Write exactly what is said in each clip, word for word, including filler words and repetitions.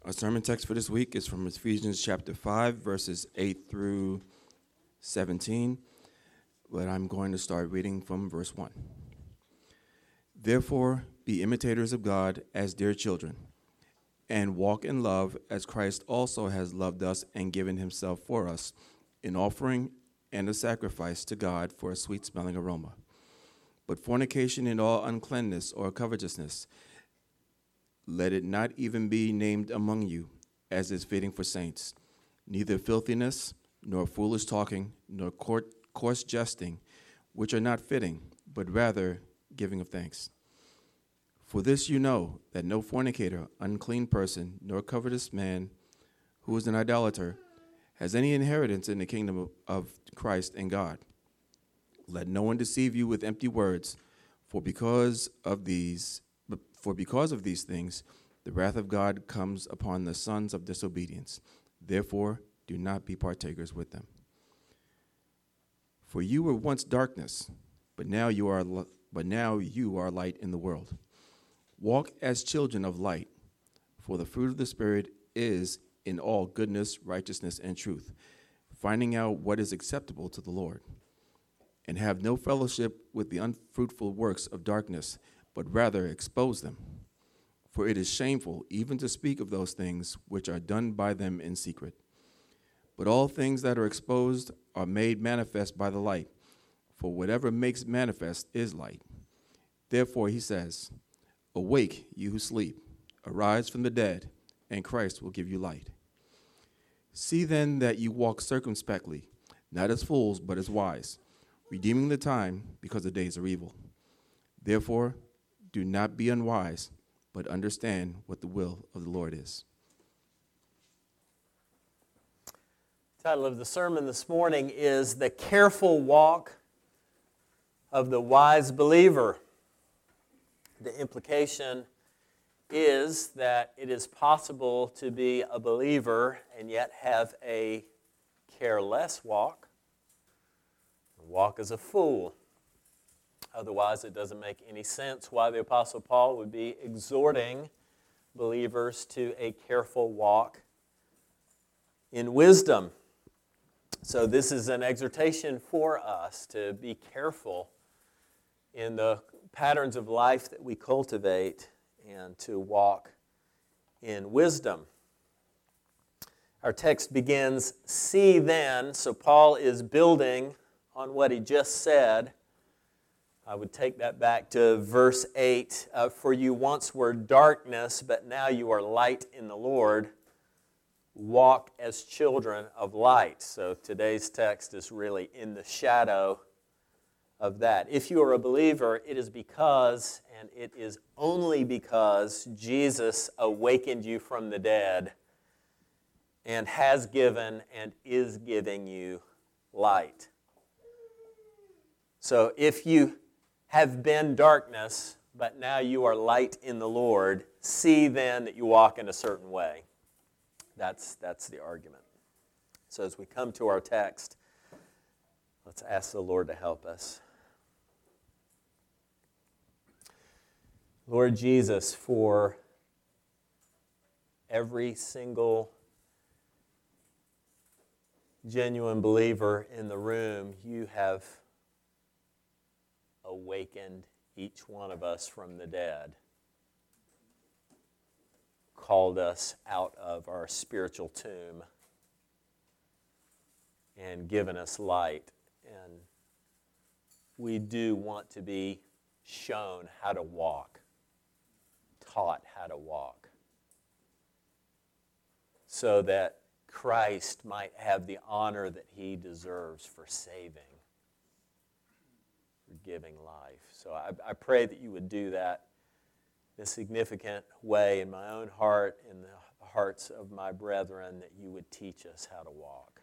Our sermon text for this week is from Ephesians chapter five, verses eight through seventeen, but I'm going to start reading from verse one. Therefore, be imitators of God as dear children, and walk in love as Christ also has loved us and given himself for us, an offering and a sacrifice to God for a sweet-smelling aroma. But fornication and all uncleanness or covetousness, let it not even be named among you, as is fitting for saints, neither filthiness, nor foolish talking, nor coarse jesting, which are not fitting, but rather giving of thanks. For this you know, that no fornicator, unclean person, nor covetous man, who is an idolater, has any inheritance in the kingdom of, of Christ and God. Let no one deceive you with empty words, for because of these For because of these things, the wrath of God comes upon the sons of disobedience. Therefore, do not be partakers with them. For you were once darkness, but now you are but now you are light in the world. Walk as children of light, for the fruit of the Spirit is in all goodness, righteousness, and truth, finding out what is acceptable to the Lord. And have no fellowship with the unfruitful works of darkness, but rather expose them. For it is shameful even to speak of those things which are done by them in secret. But all things that are exposed are made manifest by the light, for whatever makes manifest is light. Therefore he says, awake, you who sleep, arise from the dead, and Christ will give you light. See then that you walk circumspectly, not as fools, but as wise, redeeming the time, because the days are evil. Therefore, do not be unwise, but understand what the will of the Lord is. The title of the sermon this morning is The Careful Walk of the Wise Believer. The implication is that it is possible to be a believer and yet have a careless walk, walk as a fool. Otherwise, it doesn't make any sense why the Apostle Paul would be exhorting believers to a careful walk in wisdom. So this is an exhortation for us to be careful in the patterns of life that we cultivate and to walk in wisdom. Our text begins, see then, so Paul is building on what he just said. I would take that back to verse eight. Uh, For you once were darkness, but now you are light in the Lord. Walk as children of light. So today's text is really in the shadow of that. If you are a believer, it is because, and it is only because, Jesus awakened you from the dead and has given and is giving you light. So if you have been darkness, but now you are light in the Lord, see then that you walk in a certain way. That's, that's the argument. So as we come to our text, let's ask the Lord to help us. Lord Jesus, for every single genuine believer in the room, you have awakened each one of us from the dead, called us out of our spiritual tomb, and given us light. And we do want to be shown how to walk, taught how to walk, so that Christ might have the honor that he deserves for saving, giving life. So I, I pray that you would do that in a significant way in my own heart, in the hearts of my brethren, that you would teach us how to walk.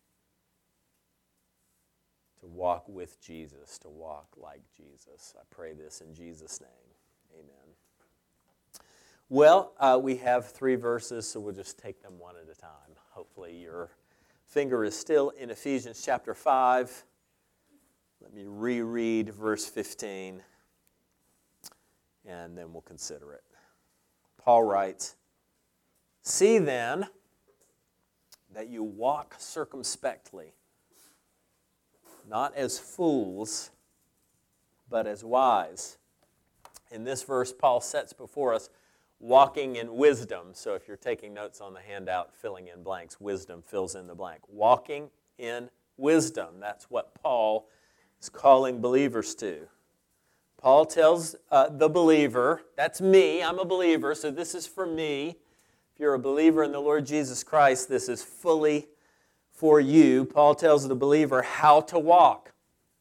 To walk with Jesus, to walk like Jesus. I pray this in Jesus' name. Amen. Well, uh, we have three verses, so we'll just take them one at a time. Hopefully your finger is still in Ephesians chapter five. Let me reread verse fifteen, and then we'll consider it. Paul writes, See then that you walk circumspectly, not as fools, but as wise. In this verse, Paul sets before us walking in wisdom. So if you're taking notes on the handout, filling in blanks, wisdom fills in the blank. Walking in wisdom. That's what Paul is calling believers to. Paul tells uh, the believer, that's me, I'm a believer, so this is for me. If you're a believer in the Lord Jesus Christ, this is fully for you. Paul tells the believer how to walk.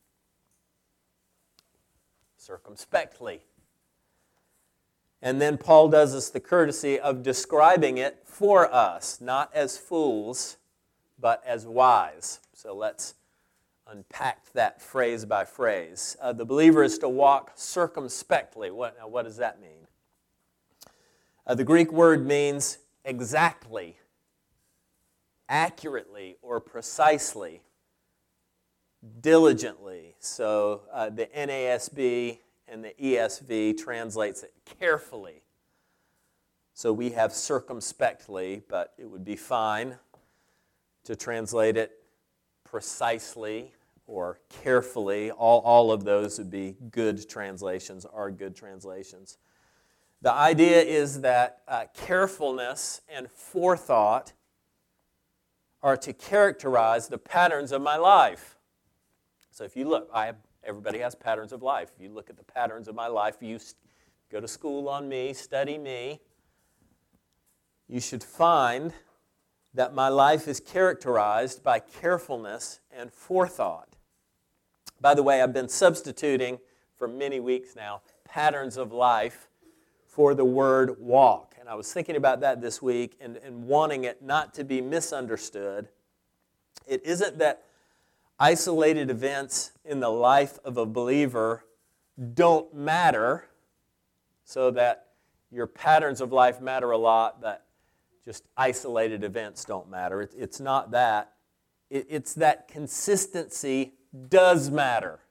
Circumspectly. And then Paul does us the courtesy of describing it for us, not as fools, but as wise. So let's unpack that phrase by phrase. Uh, the believer is to walk circumspectly. What, now what does that mean? Uh, the Greek word means exactly, accurately, or precisely, diligently. So uh, the N A S B and the E S V translates it carefully. So we have circumspectly, but it would be fine to translate it precisely or carefully. All, all of those would be good translations, are good translations. The idea is that uh, carefulness and forethought are to characterize the patterns of my life. So if you look, I have, everybody has patterns of life. If you look at the patterns of my life, you go to school on me, study me, you should find that my life is characterized by carefulness and forethought. By the way, I've been substituting for many weeks now patterns of life for the word walk. And I was thinking about that this week and, and wanting it not to be misunderstood. It isn't that isolated events in the life of a believer don't matter, so that your patterns of life matter a lot, but just isolated events don't matter. It, it's not that. It, it's that consistency does matter.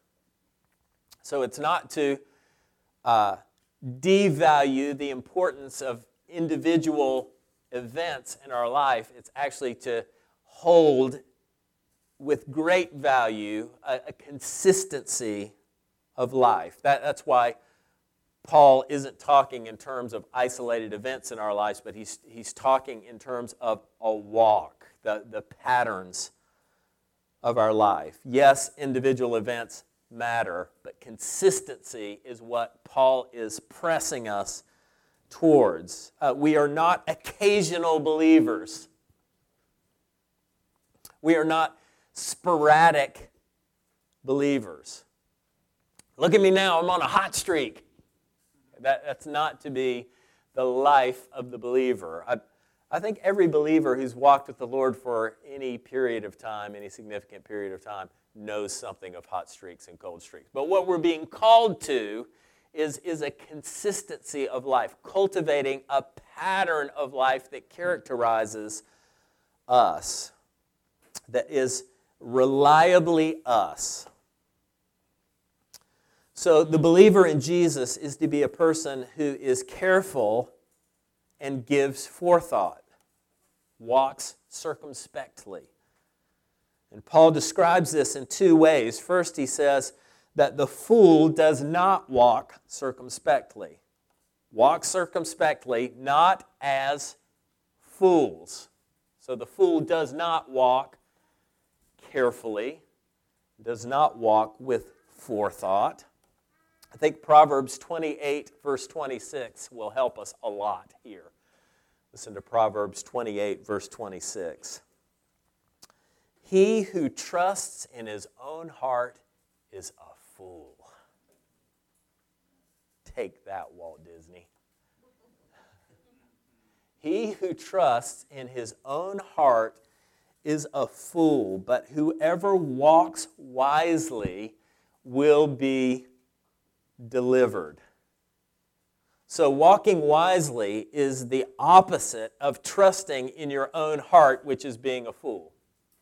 So it's not to uh, devalue the importance of individual events in our life. It's actually to hold with great value a, a consistency of life. That, that's why Paul isn't talking in terms of isolated events in our lives, but he's, he's talking in terms of a walk, the, the patterns of our life. Yes, individual events matter, but consistency is what Paul is pressing us towards. Uh, we are not occasional believers. We are not sporadic believers. Look at me now, I'm on a hot streak. That, that's not to be the life of the believer. I, I think every believer who's walked with the Lord for any period of time, any significant period of time, knows something of hot streaks and cold streaks. But what we're being called to is, is a consistency of life, cultivating a pattern of life that characterizes us, that is reliably us. So the believer in Jesus is to be a person who is careful and gives forethought, walks circumspectly. And Paul describes this in two ways. First, he says that the fool does not walk circumspectly. Walk circumspectly, not as fools. So the fool does not walk carefully, does not walk with forethought. I think Proverbs twenty-eight, verse twenty-six will help us a lot here. Listen to Proverbs twenty-eight, verse twenty-six. He who trusts in his own heart is a fool. Take that, Walt Disney. He who trusts in his own heart is a fool, but whoever walks wisely will be delivered. So walking wisely is the opposite of trusting in your own heart, which is being a fool.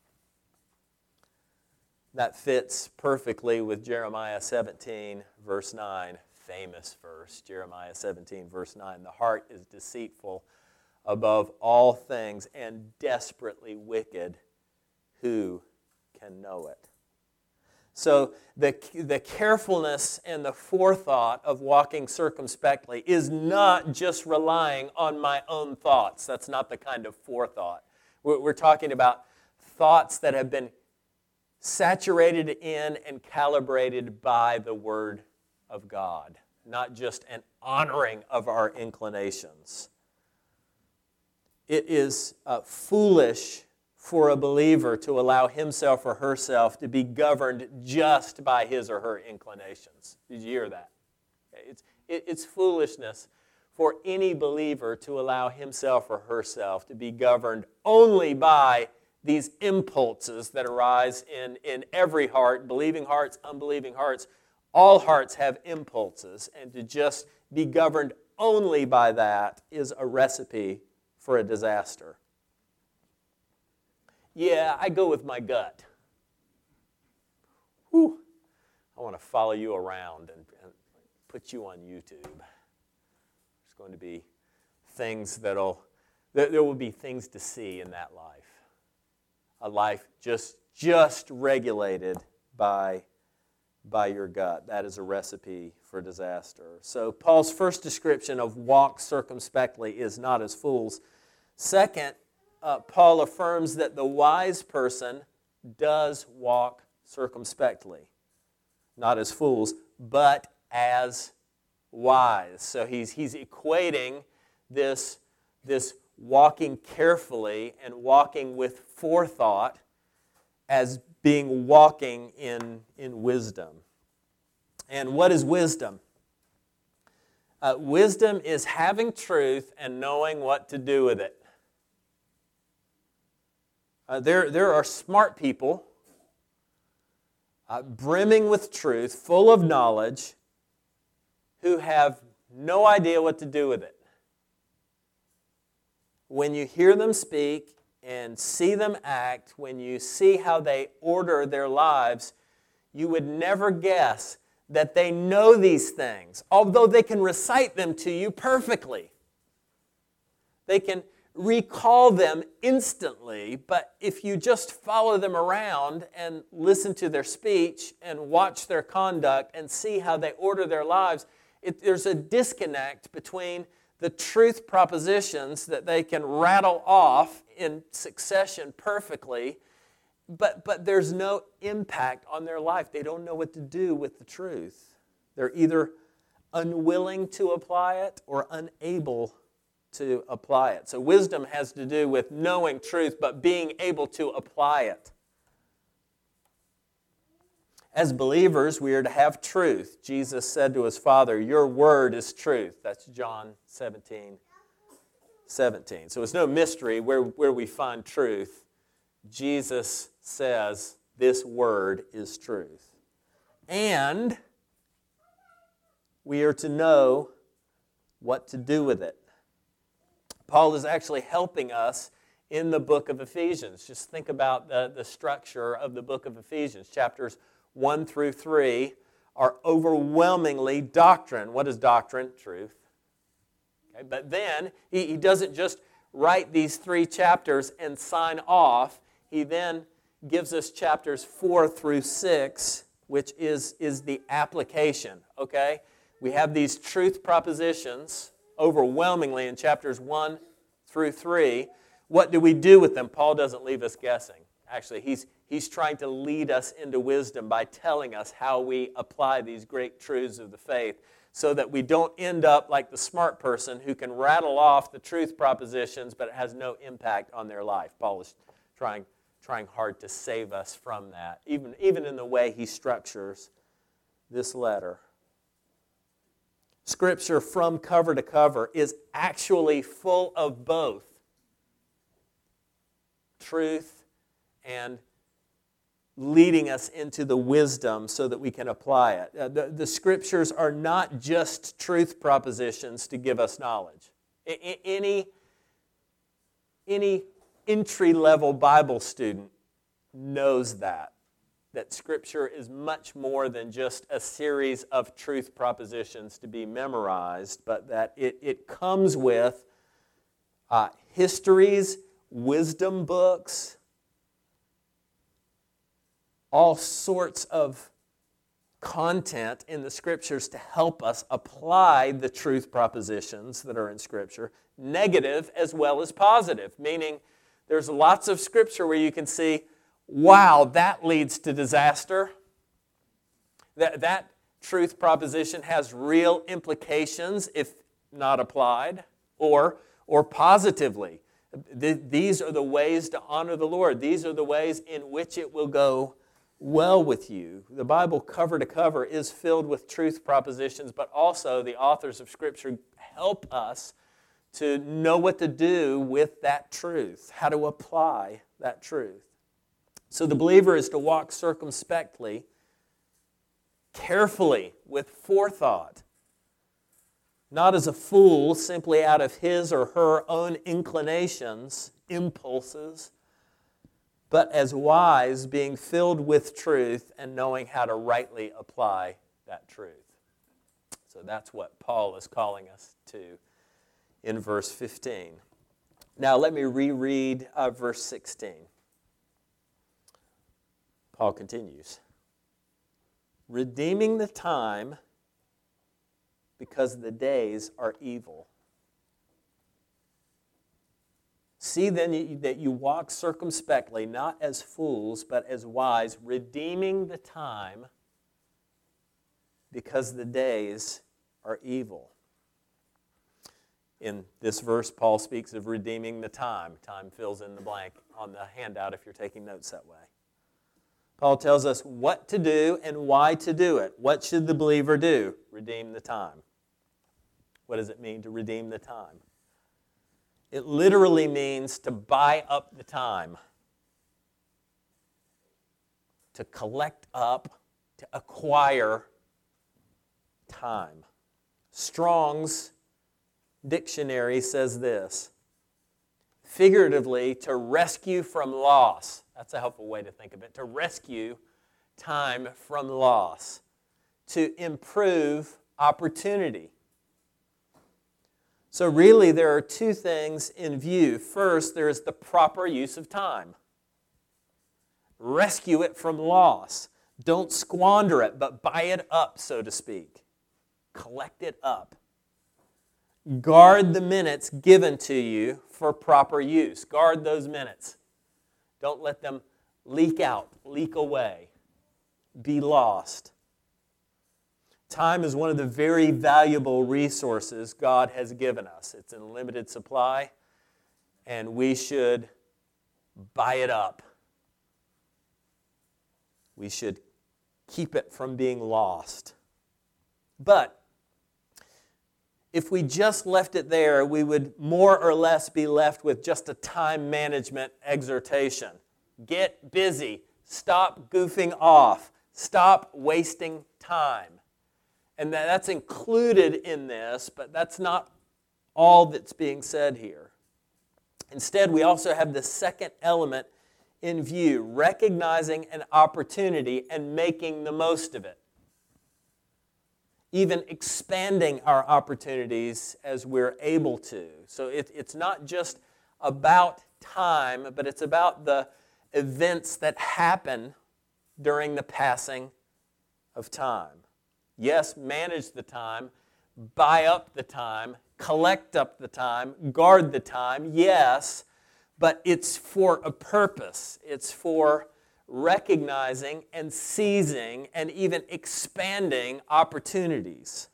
That fits perfectly with Jeremiah seventeen, verse nine, famous verse, Jeremiah seventeen, verse nine. The heart is deceitful above all things and desperately wicked. Who can know it? So the, the carefulness and the forethought of walking circumspectly is not just relying on my own thoughts. That's not the kind of forethought. We're, we're talking about thoughts that have been saturated in and calibrated by the Word of God, not just an honoring of our inclinations. It is uh, foolish for a believer to allow himself or herself to be governed just by his or her inclinations. Did you hear that? It's, it, it's foolishness for any believer to allow himself or herself to be governed only by these impulses that arise in, in every heart, believing hearts, unbelieving hearts. All hearts have impulses, and to just be governed only by that is a recipe for a disaster. Yeah, I go with my gut. Whew. I want to follow you around and, and put you on YouTube. There's going to be things that'll, there, there will be things to see in that life. A life just, just regulated by, by your gut. That is a recipe for disaster. So Paul's first description of walk circumspectly is not as fools. Second, Uh, Paul affirms that the wise person does walk circumspectly, not as fools, but as wise. So he's, he's equating this, this walking carefully and walking with forethought as being walking in, in wisdom. And what is wisdom? Uh, wisdom is having truth and knowing what to do with it. Uh, there, there are smart people uh, brimming with truth, full of knowledge, who have no idea what to do with it. When you hear them speak and see them act, when you see how they order their lives, you would never guess that they know these things, although they can recite them to you perfectly. They can recall them instantly, but if you just follow them around and listen to their speech and watch their conduct and see how they order their lives, it, there's a disconnect between the truth propositions that they can rattle off in succession perfectly, but, but there's no impact on their life. They don't know what to do with the truth. They're either unwilling to apply it or unable to apply it. So wisdom has to do with knowing truth, but being able to apply it. As believers, we are to have truth. Jesus said to his Father, "Your word is truth." That's John seventeen, seventeen. So it's no mystery where, where we find truth. Jesus says this word is truth. And we are to know what to do with it. Paul is actually helping us in the book of Ephesians. Just think about the, the structure of the book of Ephesians. Chapters one through three are overwhelmingly doctrine. What is doctrine? Truth. Okay, but then he, he doesn't just write these three chapters and sign off. He then gives us chapters four through six, which is, is the application. Okay? We have these truth propositions overwhelmingly in chapters one through three. What do we do with them? Paul doesn't leave us guessing. Actually, he's, he's trying to lead us into wisdom by telling us how we apply these great truths of the faith so that we don't end up like the smart person who can rattle off the truth propositions, but it has no impact on their life. Paul is trying, trying hard to save us from that, even, even in the way he structures this letter. Scripture from cover to cover is actually full of both truth and leading us into the wisdom so that we can apply it. Uh, the, the Scriptures are not just truth propositions to give us knowledge. I, I, any, any entry-level Bible student knows that. That Scripture is much more than just a series of truth propositions to be memorized, but that it, it comes with uh, histories, wisdom books, all sorts of content in the Scriptures to help us apply the truth propositions that are in Scripture, negative as well as positive, meaning there's lots of Scripture where you can see, wow, that leads to disaster. That, that truth proposition has real implications if not applied, or, or positively. Th- these are the ways to honor the Lord. These are the ways in which it will go well with you. The Bible cover to cover is filled with truth propositions, but also the authors of Scripture help us to know what to do with that truth, how to apply that truth. So the believer is to walk circumspectly, carefully, with forethought, not as a fool, simply out of his or her own inclinations, impulses, but as wise, being filled with truth and knowing how to rightly apply that truth. So that's what Paul is calling us to in verse fifteen. Now let me reread uh, verse sixteen. Paul continues, redeeming the time because the days are evil. See then that you walk circumspectly, not as fools, but as wise, redeeming the time because the days are evil. In this verse, Paul speaks of redeeming the time. Time fills in the blank on the handout if you're taking notes that way. Paul tells us what to do and why to do it. What should the believer do? Redeem the time. What does it mean to redeem the time? It literally means to buy up the time, to collect up, to acquire time. Strong's dictionary says this, figuratively, to rescue from loss. That's a helpful way to think of it. To rescue time from loss. To improve opportunity. So really, there are two things in view. First, there is the proper use of time. Rescue it from loss. Don't squander it, but buy it up, so to speak. Collect it up. Guard the minutes given to you for proper use. Guard those minutes. Don't let them leak out, leak away, be lost. Time is one of the very valuable resources God has given us. It's in limited supply, and we should buy it up. We should keep it from being lost. But if we just left it there, we would more or less be left with just a time management exhortation. Get busy. Stop goofing off. Stop wasting time. And that's included in this, but that's not all that's being said here. Instead, we also have the second element in view, recognizing an opportunity and making the most of it. Even expanding our opportunities as we're able to. So it, it's not just about time, but it's about the events that happen during the passing of time. Yes, manage the time, buy up the time, collect up the time, guard the time, yes, but it's for a purpose. It's for recognizing and seizing and even expanding opportunities.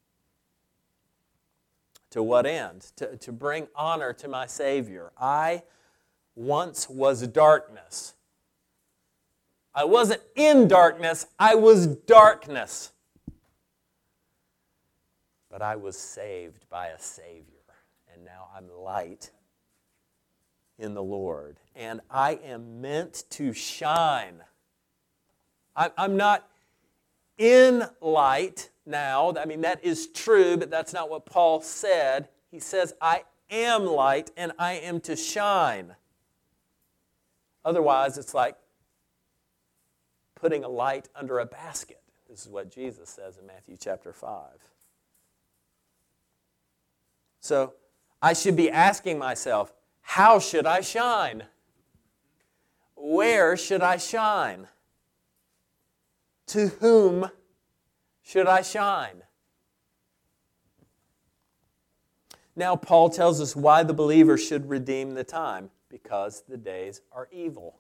To what end? To, to bring honor to my Savior. I once was darkness. I wasn't in darkness, I was darkness. But I was saved by a Savior, and now I'm light in the Lord. And I am meant to shine. I'm not in light now. I mean, that is true, but that's not what Paul said. He says, I am light, and I am to shine. Otherwise, it's like putting a light under a basket. This is what Jesus says in Matthew chapter five. So, I should be asking myself, how should I shine? Where should I shine? To whom should I shine? Now, Paul tells us why the believer should redeem the time, because the days are evil.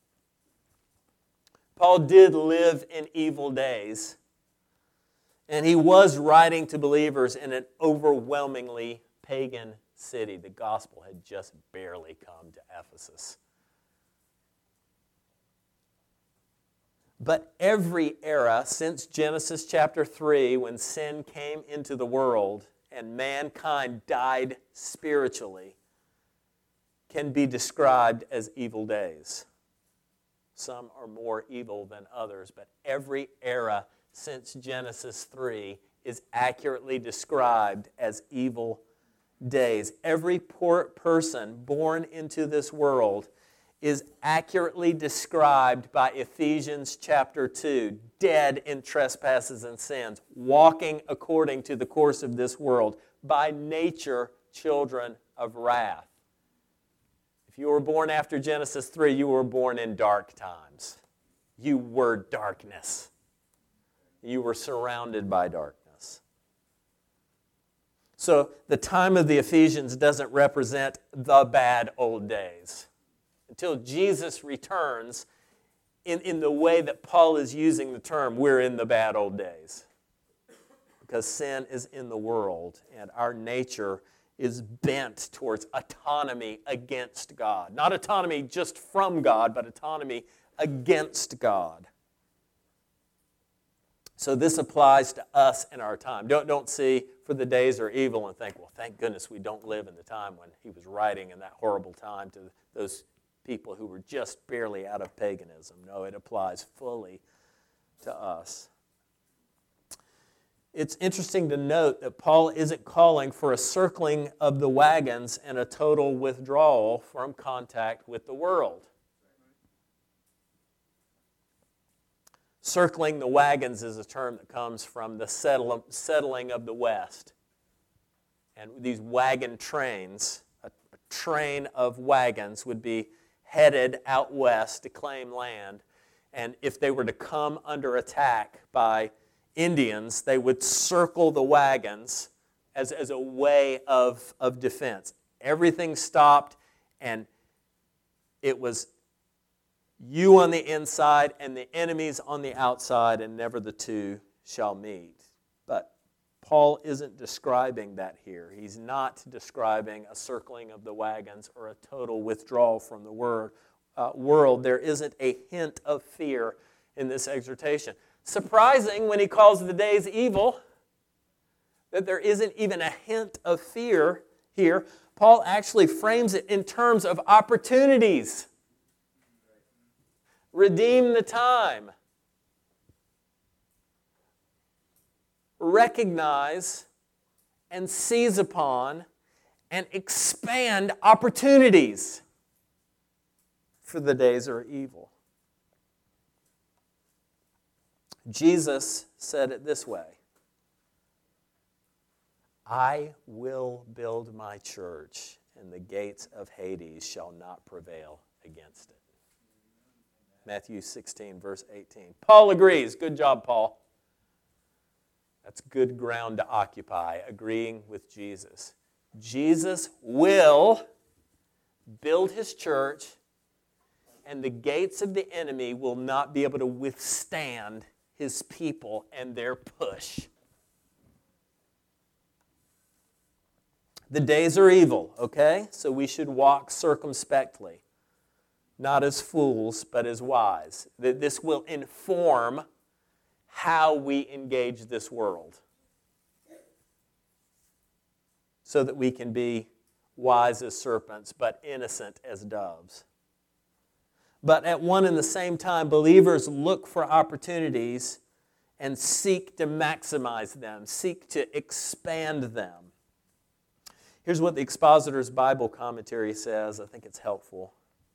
Paul did live in evil days, and he was writing to believers in an overwhelmingly pagan city. The gospel had just barely come to Ephesus. But every era since Genesis chapter three, when sin came into the world and mankind died spiritually, can be described as evil days. Some are more evil than others, but every era since Genesis three is accurately described as evil days. Every poor person born into this world is accurately described by Ephesians chapter two, dead in trespasses and sins, walking according to the course of this world, by nature children of wrath. If you were born after Genesis three, you were born in dark times. You were darkness. You were surrounded by darkness. So the time of the Ephesians doesn't represent the bad old days. Until Jesus returns, in, in the way that Paul is using the term, we're in the bad old days. Because sin is in the world, and our nature is bent towards autonomy against God. Not autonomy just from God, but autonomy against God. So this applies to us in our time. Don't, don't see for the days are evil and think, well, thank goodness we don't live in the time when he was writing in that horrible time to those people who were just barely out of paganism. No, it applies fully to us. It's interesting to note that Paul isn't calling for a circling of the wagons and a total withdrawal from contact with the world. Circling the wagons is a term that comes from the settle, settling of the West. And these wagon trains, a, a train of wagons would be headed out west to claim land. And if they were to come under attack by Indians, they would circle the wagons as, as a way of, of defense. Everything stopped, and it was you on the inside and the enemies on the outside, and never the two shall meet. But Paul isn't describing that here. He's not describing a circling of the wagons or a total withdrawal from the word, uh, world. There isn't a hint of fear in this exhortation. Surprising when he calls the days evil, that there isn't even a hint of fear here. Paul actually frames it in terms of opportunities. Redeem the time. Recognize and seize upon and expand opportunities, for the days are evil. Jesus said it this way: I will build my church, and the gates of Hades shall not prevail against it. Matthew sixteen, verse eighteen. Paul agrees. Good job, Paul. That's good ground to occupy, agreeing with Jesus. Jesus will build his church, and the gates of the enemy will not be able to withstand his people and their push. The days are evil, okay? So we should walk circumspectly, not as fools, but as wise. This will inform how we engage this world, so that we can be wise as serpents, but innocent as doves. But at one and the same time, believers look for opportunities and seek to maximize them, seek to expand them. Here's what the Expositor's Bible Commentary says. I think it's helpful.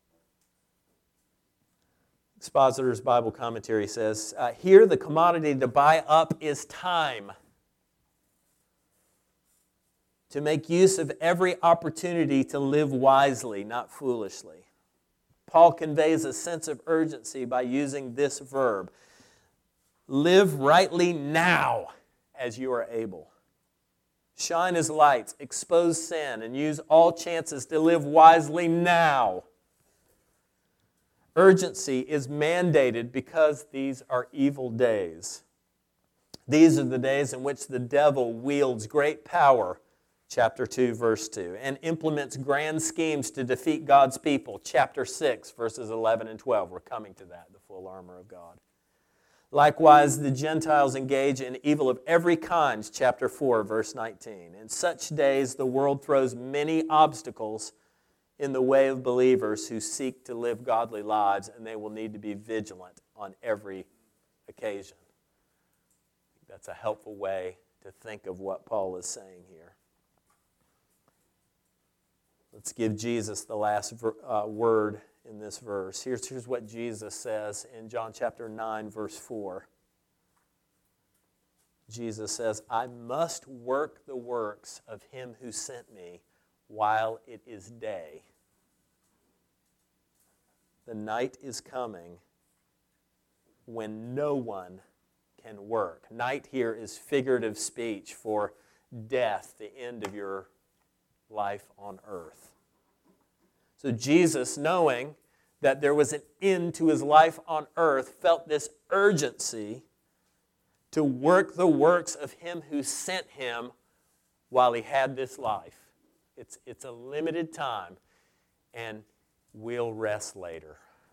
Expositor's Bible Commentary says, uh, here the commodity to buy up is time. to make use of every opportunity to live wisely, not foolishly. Paul conveys a sense of urgency by using this verb. Live rightly now as you are able. Shine as lights, expose sin, and use all chances to live wisely now. Urgency is mandated because these are evil days. These are the days in which the devil wields great power, chapter two, verse two, and implements grand schemes to defeat God's people, chapter six, verses eleven and twelve. We're coming to that, the full armor of God. Likewise, the Gentiles engage in evil of every kind, chapter four, verse nineteen. In such days, the world throws many obstacles in the way of believers who seek to live godly lives, and they will need to be vigilant on every occasion. That's a helpful way to think of what Paul is saying here. Let's give Jesus the last uh, word in this verse. Here's, here's what Jesus says in John chapter nine, verse four. Jesus says, I must work the works of him who sent me while it is day. The night is coming when no one can work. Night here is figurative speech for death, the end of your life on earth. So Jesus, knowing that there was an end to his life on earth, felt this urgency to work the works of him who sent him while he had this life. It's, it's a limited time, and we'll rest later.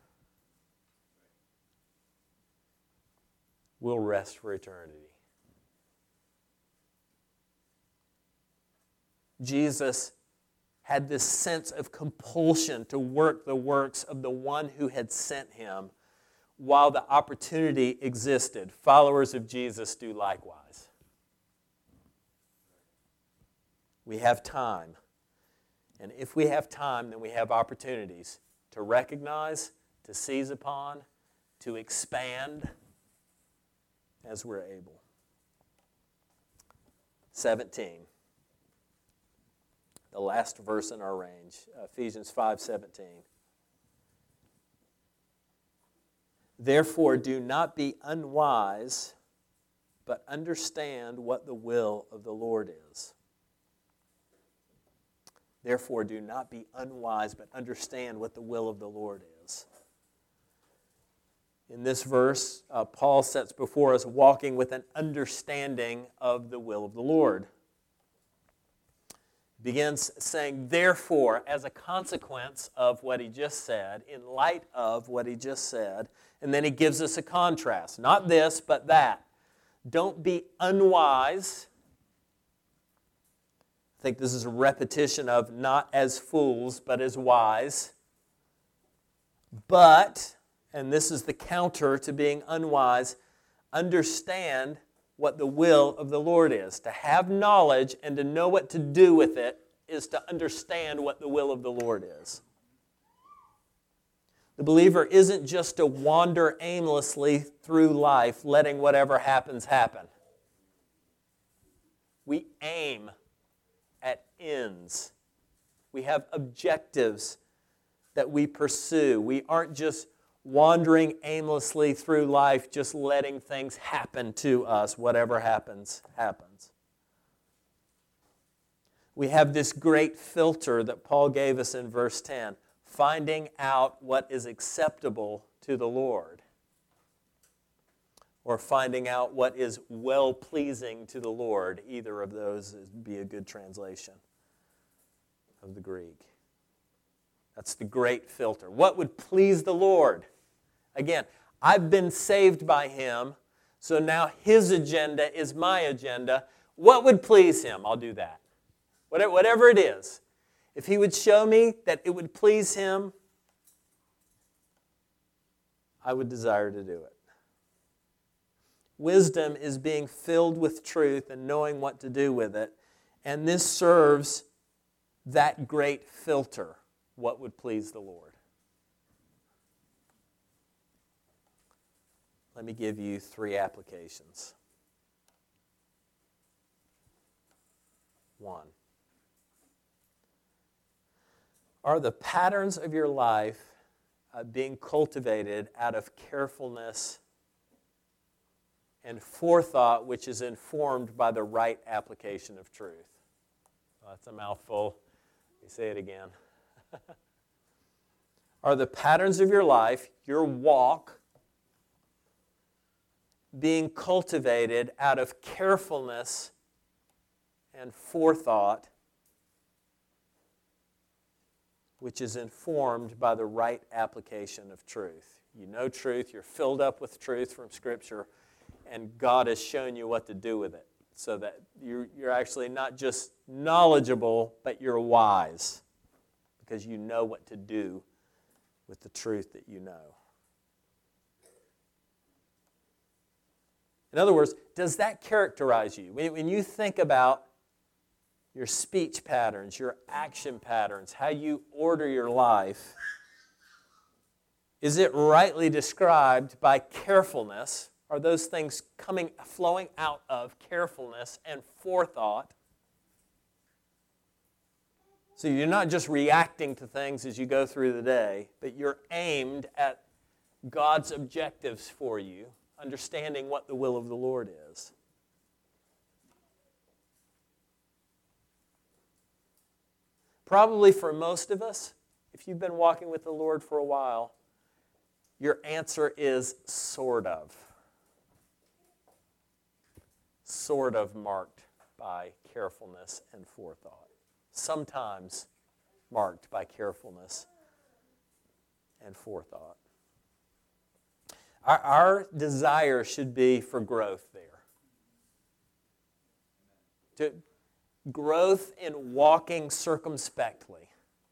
We'll rest for eternity. Jesus had this sense of compulsion to work the works of the one who had sent him while the opportunity existed. Followers of Jesus do likewise. We have time. And if we have time, then we have opportunities to recognize, to seize upon, to expand as we're able. seventeen. The last verse in our range, Ephesians five seventeen. Therefore, do not be unwise, but understand what the will of the Lord is. Therefore, do not be unwise, but understand what the will of the Lord is. In this verse, uh, Paul sets before us walking with an understanding of the will of the Lord. Begins saying, therefore, as a consequence of what he just said, in light of what he just said, and then he gives us a contrast. Not this, but that. Don't be unwise. I think this is a repetition of not as fools, but as wise. But, and this is the counter to being unwise, understand what the will of the Lord is. To have knowledge and to know what to do with it is to understand what the will of the Lord is. The believer isn't just to wander aimlessly through life, letting whatever happens happen. We aim at ends. We have objectives that we pursue. We aren't just wandering aimlessly through life, just letting things happen to us. Whatever happens, happens. We have this great filter that Paul gave us in verse ten, finding out what is acceptable to the Lord, or finding out what is well-pleasing to the Lord. Either of those would be a good translation of the Greek. That's the great filter. What would please the Lord? Again, I've been saved by him, so now his agenda is my agenda. What would please him? I'll do that. Whatever it is. If he would show me that it would please him, I would desire to do it. Wisdom is being filled with truth and knowing what to do with it, and this serves that great filter, what would please the Lord. Let me give you three applications. One, Are the patterns of your life uh, being cultivated out of carefulness and forethought, which is informed by the right application of truth? Well, that's a mouthful. Let me say it again. Are the patterns of your life, your walk, being cultivated out of carefulness and forethought, which is informed by the right application of truth? You know truth, you're filled up with truth from Scripture, and God has shown you what to do with it, so that you're, you're actually not just knowledgeable, but you're wise, because you know what to do with the truth that you know. In other words, does that characterize you? When, when you think about your speech patterns, your action patterns, how you order your life, is it rightly described by carefulness? Are those things coming, flowing out of carefulness and forethought? So you're not just reacting to things as you go through the day, but you're aimed at God's objectives for you, understanding what the will of the Lord is. Probably for most of us, if you've been walking with the Lord for a while, your answer is sort of. Sort of marked by carefulness and forethought. Sometimes marked by carefulness and forethought. Our, our desire should be for growth there. To, growth in walking circumspectly.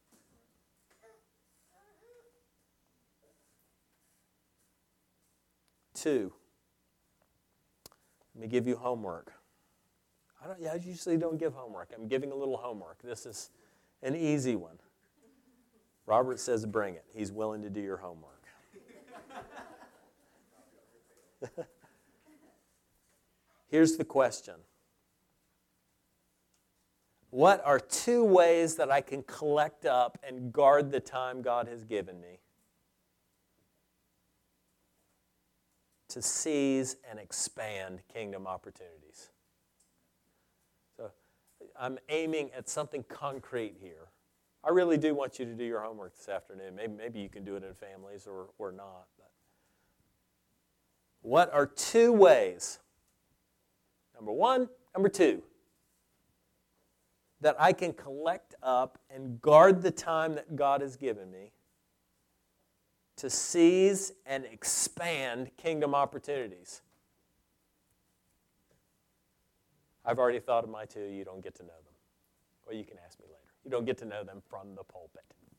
Two, let me give you homework. I don't. I usually don't give homework. I'm giving a little homework. This is an easy one. Robert says bring it. He's willing to do your homework. Here's the question. What are two ways that I can collect up and guard the time God has given me to seize and expand kingdom opportunities? So I'm aiming at something concrete here. I really do want you to do your homework this afternoon. Maybe, maybe you can do it in families or, or not. But what are two ways, number one, number two, that I can collect up and guard the time that God has given me to seize and expand kingdom opportunities? I've already thought of my two. You don't get to know them. Well, you can ask me later. You don't get to know them from the pulpit.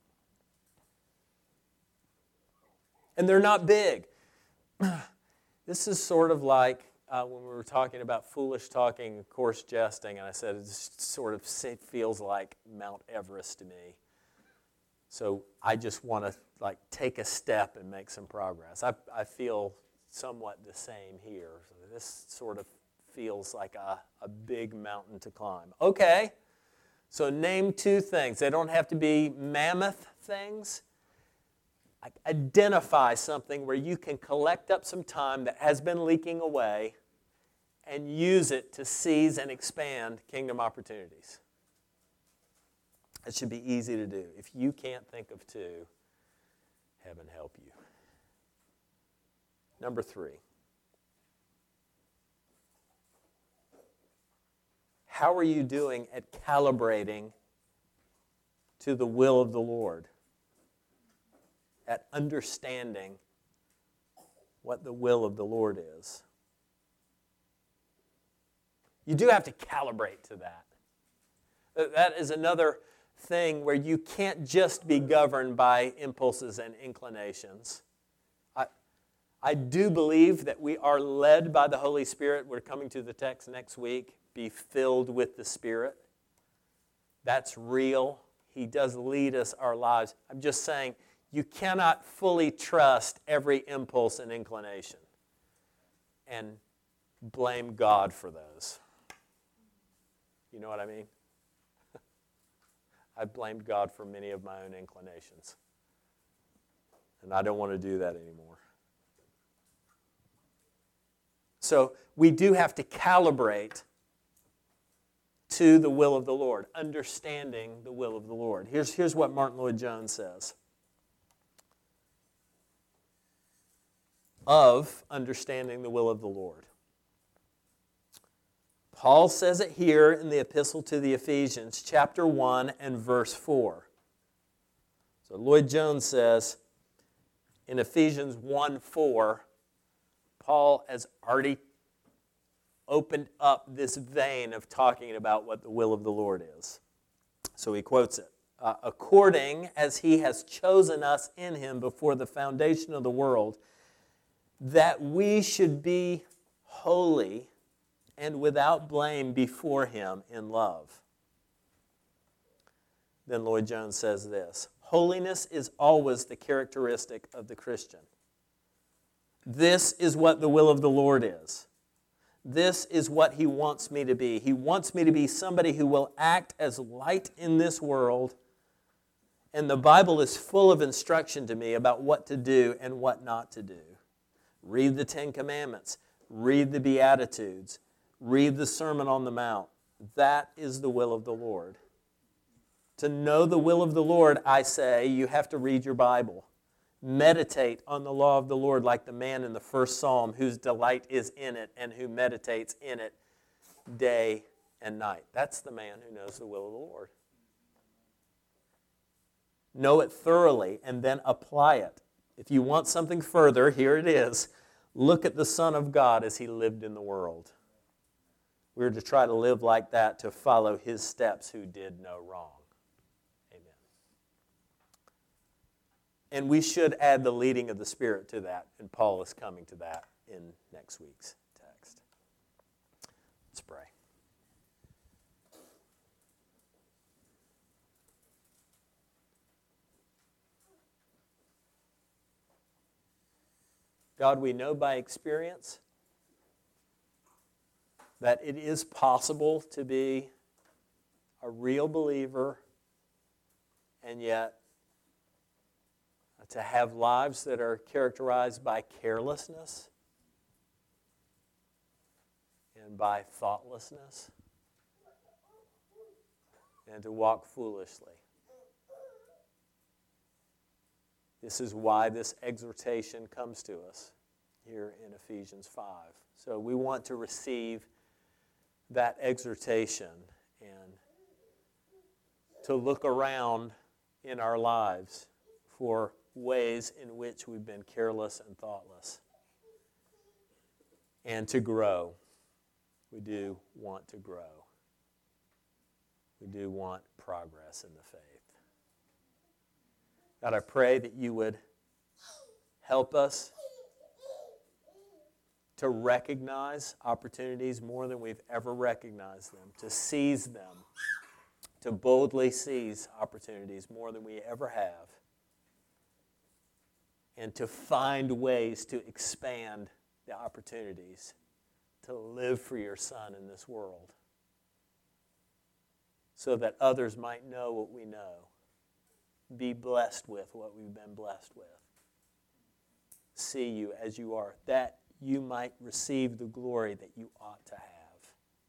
And they're not big. This is sort of like uh, when we were talking about foolish talking, coarse jesting, and I said it just sort of feels like Mount Everest to me. So I just want to like take a step and make some progress. I, I feel somewhat the same here. So this sort of feels like a, a big mountain to climb. Okay, so name two things. They don't have to be mammoth things. Identify something where you can collect up some time that has been leaking away and use it to seize and expand kingdom opportunities. It should be easy to do. If you can't think of two, heaven help you. Number three. How are you doing at calibrating to the will of the Lord? At understanding what the will of the Lord is. You do have to calibrate to that. That is another thing where you can't just be governed by impulses and inclinations. I, I do believe that we are led by the Holy Spirit. We're coming to the text next week. Be filled with the Spirit. That's real. He does lead us our lives. I'm just saying, you cannot fully trust every impulse and inclination and blame God for those. You know what I mean? I've blamed God for many of my own inclinations. And I don't want to do that anymore. So we do have to calibrate to the will of the Lord, understanding the will of the Lord. Here's, here's what Martin Lloyd-Jones says of understanding the will of the Lord. Paul says it here in the Epistle to the Ephesians, chapter one and verse four. So Lloyd-Jones says in Ephesians one four, Paul has already opened up this vein of talking about what the will of the Lord is. So he quotes it. Uh, according as he has chosen us in him before the foundation of the world, that we should be holy and without blame before him in love. Then Lloyd-Jones says this, holiness is always the characteristic of the Christian. This is what the will of the Lord is. This is what he wants me to be. He wants me to be somebody who will act as light in this world. And the Bible is full of instruction to me about what to do and what not to do. Read the Ten Commandments. Read the Beatitudes. Read the Sermon on the Mount. That is the will of the Lord. To know the will of the Lord, I say, you have to read your Bible. Meditate on the law of the Lord like the man in the first psalm whose delight is in it and who meditates in it day and night. That's the man who knows the will of the Lord. Know it thoroughly and then apply it. If you want something further, here it is. Look at the Son of God as he lived in the world. We're to try to live like that, to follow his steps who did no wrong. And we should add the leading of the Spirit to that, and Paul is coming to that in next week's text. Let's pray. God, we know by experience that it is possible to be a real believer and yet to have lives that are characterized by carelessness and by thoughtlessness and to walk foolishly. This is why this exhortation comes to us here in Ephesians five. So we want to receive that exhortation and to look around in our lives for ways in which we've been careless and thoughtless. And to grow. We do want to grow. We do want progress in the faith. God, I pray that you would help us to recognize opportunities more than we've ever recognized them, to seize them, to boldly seize opportunities more than we ever have, and to find ways to expand the opportunities to live for your Son in this world so that others might know what we know, be blessed with what we've been blessed with, see you as you are, that you might receive the glory that you ought to have.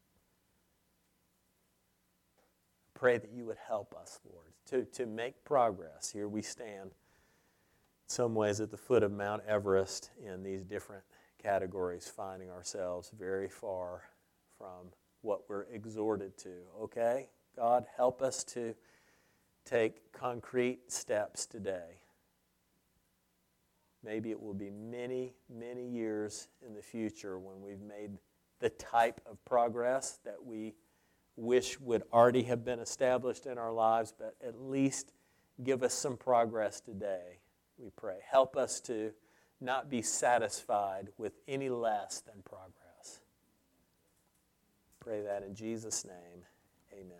Pray that you would help us, Lord, to, to make progress. Here we stand some ways at the foot of Mount Everest in these different categories, finding ourselves very far from what we're exhorted to. Okay? God, help us to take concrete steps today. Maybe it will be many, many years in the future when we've made the type of progress that we wish would already have been established in our lives, but at least give us some progress today. We pray. Help us to not be satisfied with any less than progress. Pray that in Jesus' name. Amen.